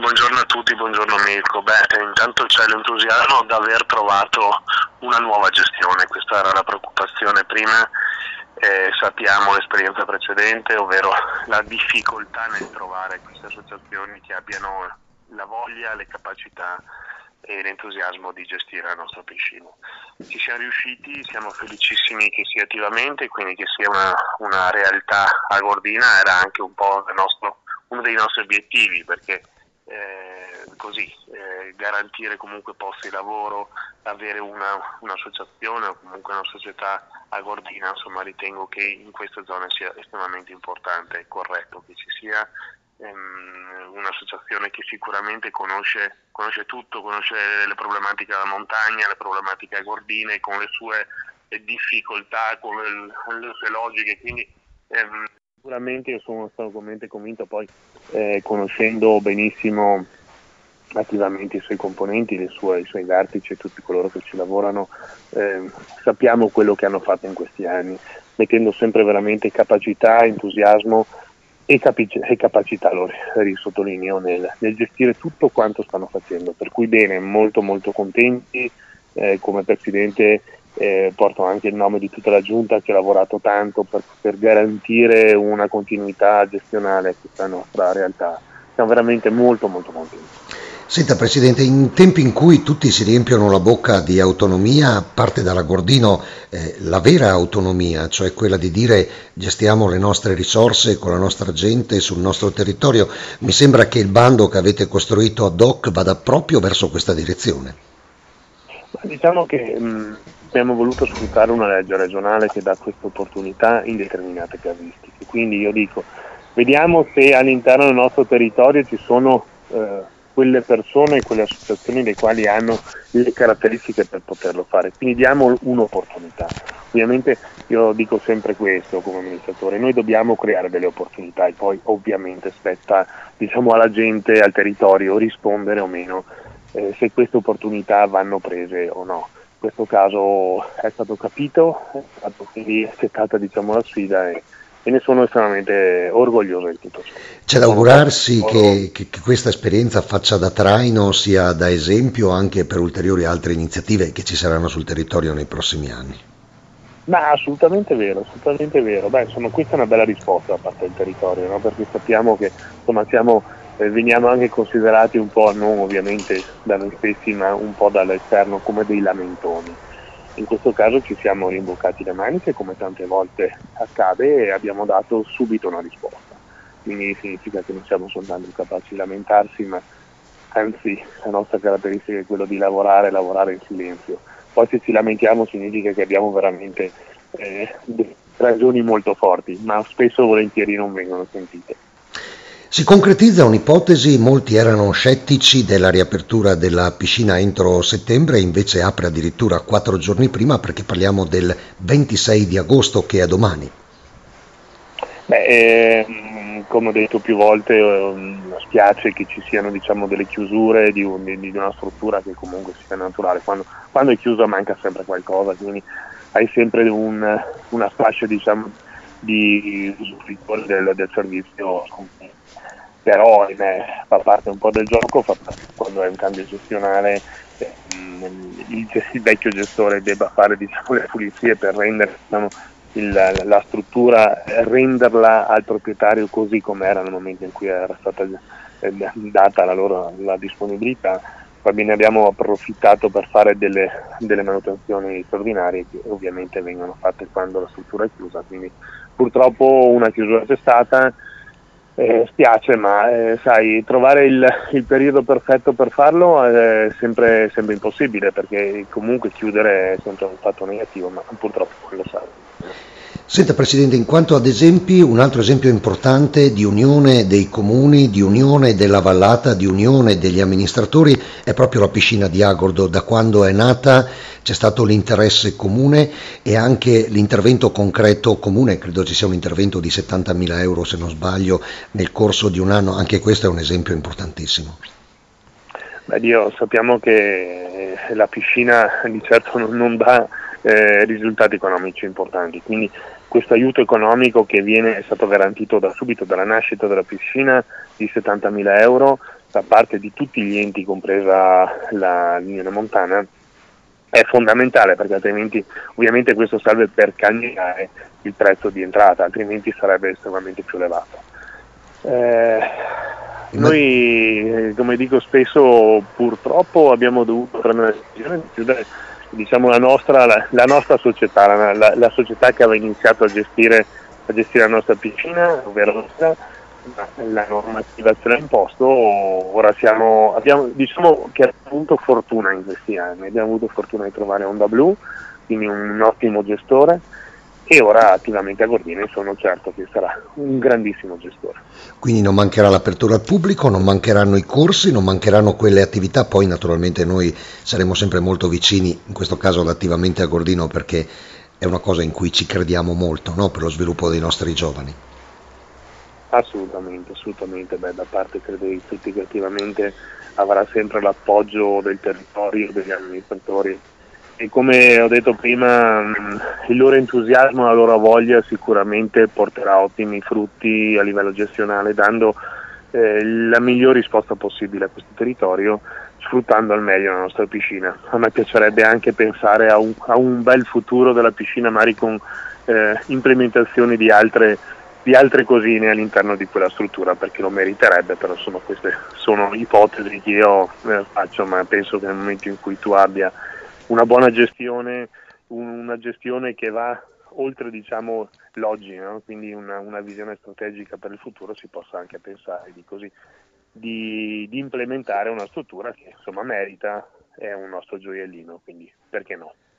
Buongiorno a tutti, buongiorno Mirko. Intanto c'è l'entusiasmo di aver trovato una nuova gestione, questa era la preoccupazione prima, sappiamo l'esperienza precedente, ovvero la difficoltà nel trovare queste associazioni che abbiano la voglia, le capacità e l'entusiasmo di gestire la nostra piscina. Ci siamo riusciti, siamo felicissimi che sia attivamente, quindi che sia una realtà a Gordina, era anche un po' uno dei nostri obiettivi, perché garantire comunque posti di lavoro, avere un'associazione o comunque una società a Gordina, insomma ritengo che in queste zone sia estremamente importante e corretto che ci sia un'associazione che sicuramente conosce tutto, conosce le problematiche della montagna, le problematiche a Gordine con le sue difficoltà, con le sue logiche, quindi sicuramente io sono stato convinto poi conoscendo benissimo attivamente i suoi componenti, i suoi vertici e tutti coloro che ci lavorano, sappiamo quello che hanno fatto in questi anni, mettendo sempre veramente capacità, entusiasmo e capacità, lo risottolineo, nel gestire tutto quanto stanno facendo, per cui bene, molto molto contenti. Come Presidente porto anche il nome di tutta la Giunta che ha lavorato tanto per garantire una continuità gestionale a questa nostra realtà. Siamo veramente molto molto contenti. Senta Presidente, in tempi in cui tutti si riempiono la bocca di autonomia, parte dalla Gordino la vera autonomia, cioè quella di dire gestiamo le nostre risorse con la nostra gente sul nostro territorio. Mi sembra che il bando che avete costruito ad hoc vada proprio verso questa direzione. Diciamo che abbiamo voluto sfruttare una legge regionale che dà questa opportunità in determinate casistiche, quindi io dico, vediamo se all'interno del nostro territorio ci sono quelle persone e quelle associazioni le quali hanno le caratteristiche per poterlo fare, quindi diamo un'opportunità. Ovviamente io dico sempre questo come amministratore, noi dobbiamo creare delle opportunità e poi ovviamente spetta alla gente, al territorio rispondere o meno se queste opportunità vanno prese o no. In questo caso è stato capito, è stato quindi accettata la sfida e ne sono estremamente orgoglioso di tutto ciò. C'è da augurarsi che questa esperienza faccia da traino, sia da esempio anche per ulteriori altre iniziative che ci saranno sul territorio nei prossimi anni. Ma assolutamente vero, assolutamente vero. Questa è una bella risposta da parte del territorio, no? Perché sappiamo che veniamo anche considerati un po', non ovviamente da noi stessi, ma un po' dall'esterno come dei lamentoni. In questo caso ci siamo rimboccati le maniche, come tante volte accade, e abbiamo dato subito una risposta. Quindi significa che non siamo soltanto capaci di lamentarsi, ma anzi la nostra caratteristica è quello di lavorare in silenzio. Poi se ci lamentiamo significa che abbiamo veramente ragioni molto forti, ma spesso volentieri non vengono sentite. Si concretizza un'ipotesi, molti erano scettici della riapertura della piscina entro settembre, invece apre addirittura 4 giorni prima, perché parliamo del 26 di agosto che è domani. Come ho detto più volte, spiace che ci siano delle chiusure di una struttura che comunque sia naturale. Quando è chiusa manca sempre qualcosa, quindi hai sempre una fascia di usufruitore del servizio. Però fa parte un po' del gioco, fa parte quando è un cambio gestionale, il vecchio gestore debba fare le pulizie per rendere la struttura, renderla al proprietario così come era nel momento in cui era stata data la disponibilità. Va bene, abbiamo approfittato per fare delle manutenzioni straordinarie che ovviamente vengono fatte quando la struttura è chiusa, quindi purtroppo una chiusura c'è stata. Spiace, ma trovare il periodo perfetto per farlo è sempre impossibile, perché comunque chiudere è sempre un fatto negativo, ma purtroppo lo sa. Senta Presidente, in quanto ad esempi, un altro esempio importante di unione dei comuni, di unione della vallata, di unione degli amministratori è proprio la piscina di Agordo. Da quando è nata c'è stato l'interesse comune e anche l'intervento concreto comune, credo ci sia un intervento di 70.000 euro se non sbaglio nel corso di un anno, anche questo è un esempio importantissimo. Sappiamo che la piscina di certo non dà risultati economici importanti, quindi questo aiuto economico che è stato garantito da subito dalla nascita della piscina di 70.000 euro da parte di tutti gli enti, compresa l'Unione Montana, è fondamentale, perché altrimenti ovviamente questo serve per calmierare il prezzo di entrata, altrimenti sarebbe estremamente più elevato. Noi, come dico spesso, purtroppo abbiamo dovuto prendere la decisione di chiudere, diciamo, la nostra società, la società che aveva iniziato a gestire la nostra piscina, ovvero la normativa ce l'ha imposto. Ora diciamo che abbiamo avuto fortuna in questi anni, abbiamo avuto fortuna di trovare Onda Blu, quindi un ottimo gestore, e ora attivamente a Gordini sono certo che sarà un grandissimo gestore. Quindi non mancherà l'apertura al pubblico, non mancheranno i corsi, non mancheranno quelle attività, poi naturalmente noi saremo sempre molto vicini, in questo caso attivamente a Gordino, perché è una cosa in cui ci crediamo molto, no? Per lo sviluppo dei nostri giovani. Assolutamente, assolutamente. Da parte credo di tutti che attivamente avrà sempre l'appoggio del territorio, degli amministratori, e come ho detto prima, il loro entusiasmo, la loro voglia sicuramente porterà ottimi frutti a livello gestionale, dando la miglior risposta possibile a questo territorio, sfruttando al meglio la nostra piscina. A me piacerebbe anche pensare a un bel futuro della piscina, magari con implementazioni di altre cosine all'interno di quella struttura, perché lo meriterebbe, però queste sono ipotesi che io faccio, ma penso che nel momento in cui tu abbia una buona gestione, una gestione che va oltre, diciamo, l'oggi, no? Quindi una visione strategica per il futuro, si possa anche pensare di implementare una struttura che insomma merita, è un nostro gioiellino, quindi perché no?